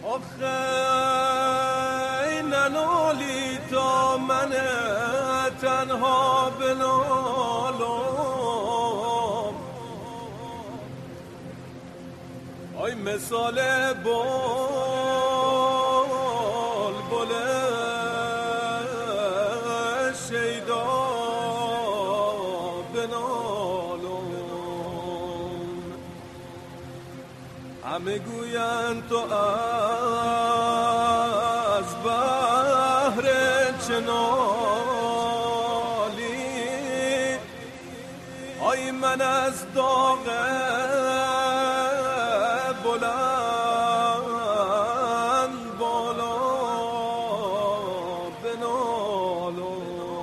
آخه ننالی تا من تنها بنالم، آی مثال بلبل شیدا بنالم. همه گویند تو از بحر چنالی، آی من از داغ بلند بالا بنالم.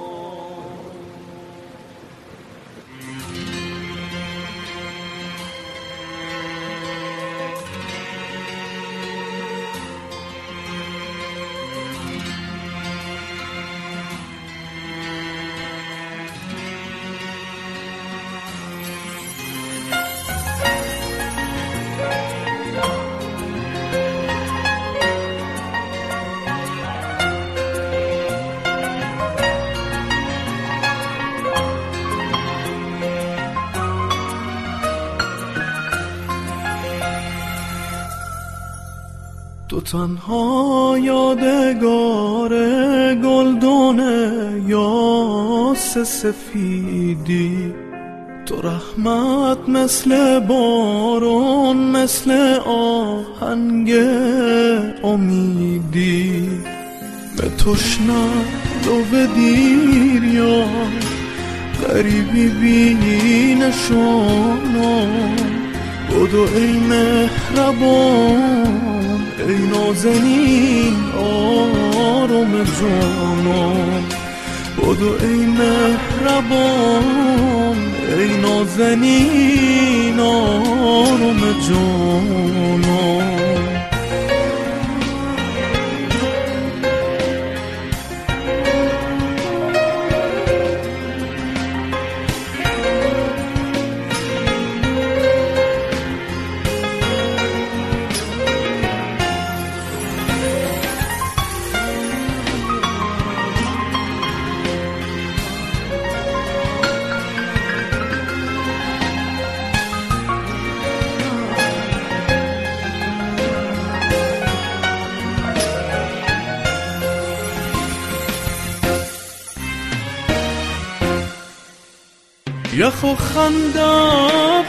تو تنها یادگار گلدون یاس سفیدی، تو رحمت مثل بارون مثل آهنگ امیدی. به تشنه و به دیر یا غریبی بی نشانم، بدو ای مهربان ای نازنین آرام جانم، بدو ای مهربان ای نازنین آرام جانم. یخ و خنده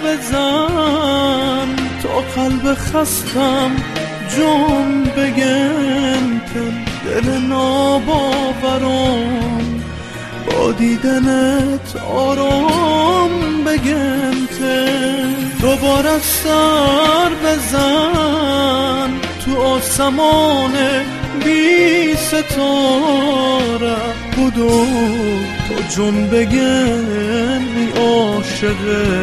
بزن تا قلب خستم جون بگنتن، دل ناباورم با دیدنت آرام بگنتن. دوباره سر بزن تو آسمان بی ستاره، بدو تو جون بگن ای عاشق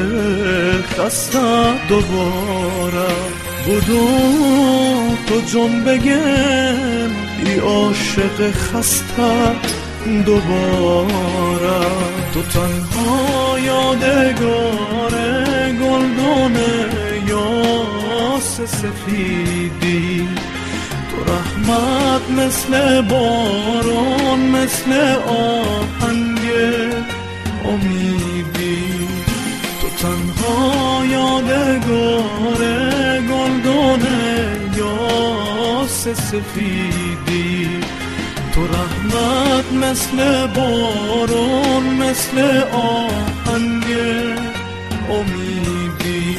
خسته دوباره، بدو تو جون بگن ای عاشق خسته دوباره. تو تنها یادگار گلدون یاس سفیدی، تو رحمت مثل بارون مثل آهنگ امیدی. تو تنها یادگار گلدون یاس سفیدی، تو رحمت مثل بارون مثل آهنگ امیدی.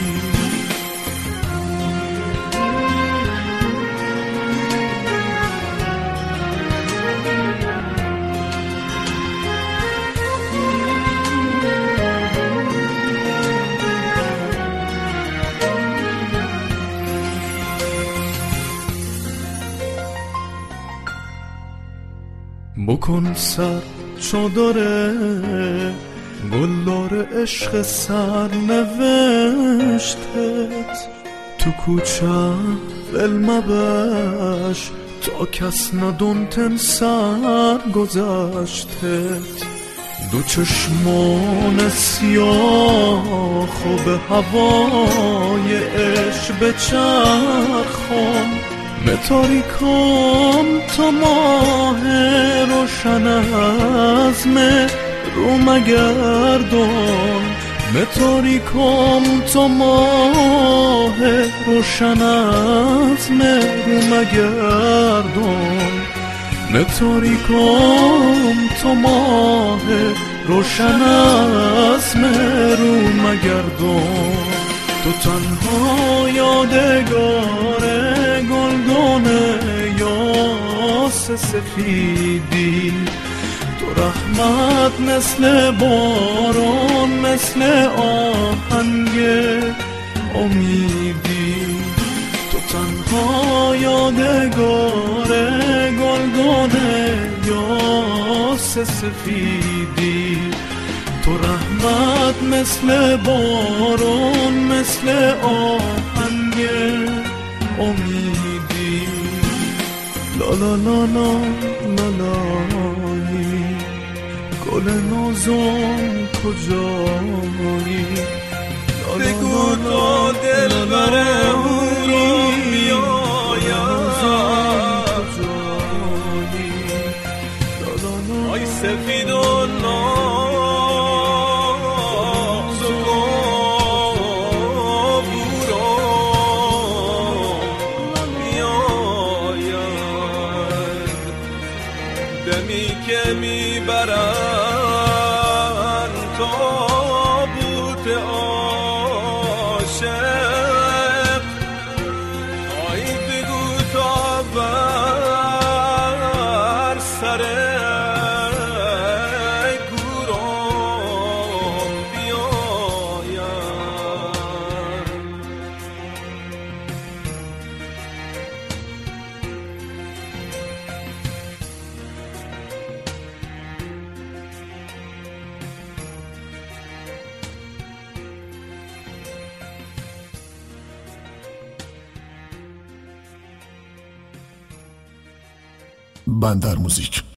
بکن سر چادره گلدار عشق سر نوشتت، تو کوچه ول مبش تا کس ندونتن سر گذشتت. دو چشمان سیاه و به هوای عشق بچرخم، به تاریکم تا ماه روشن از رو مگردان، به تاریکم تا ماه روشن از رو مگردان، به تاریکم تا ماه روشن از رو مگردان. تو تنها یادگار گلدان یاس سفیدی، تو رحمت مثل باران مثل آهنگ امیدی، تو تنها یادگار گلدان یاس سفیدی، تو رحمت مثل باران مثل آهنگ امیدی. لا لا لا لا لا لایی، گل نازم کجایی؟ بگو تا دلبر او رو بیایم، آی سفید و دمی که میبرن تابوت عاشق، آی بگو تا بر سر گورم بیایم. بندر موزیک.